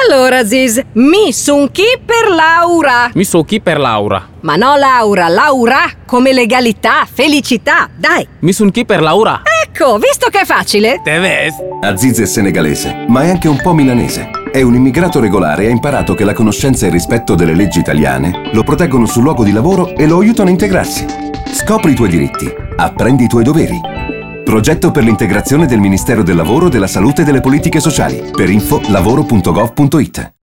Allora, Aziz, mi son chi per Laura. Mi so chi per Laura. Ma no, Laura, Laura, come legalità, felicità, dai. Mi son chi per Laura. Ecco, visto che è facile. Te ves? Aziz è senegalese, ma è anche un po' milanese. È un immigrato regolare e ha imparato che la conoscenza e il rispetto delle leggi italiane lo proteggono sul luogo di lavoro e lo aiutano a integrarsi. Scopri i tuoi diritti, apprendi i tuoi doveri. Progetto per l'integrazione del Ministero del Lavoro, della Salute e delle Politiche Sociali. Per info lavoro.gov.it.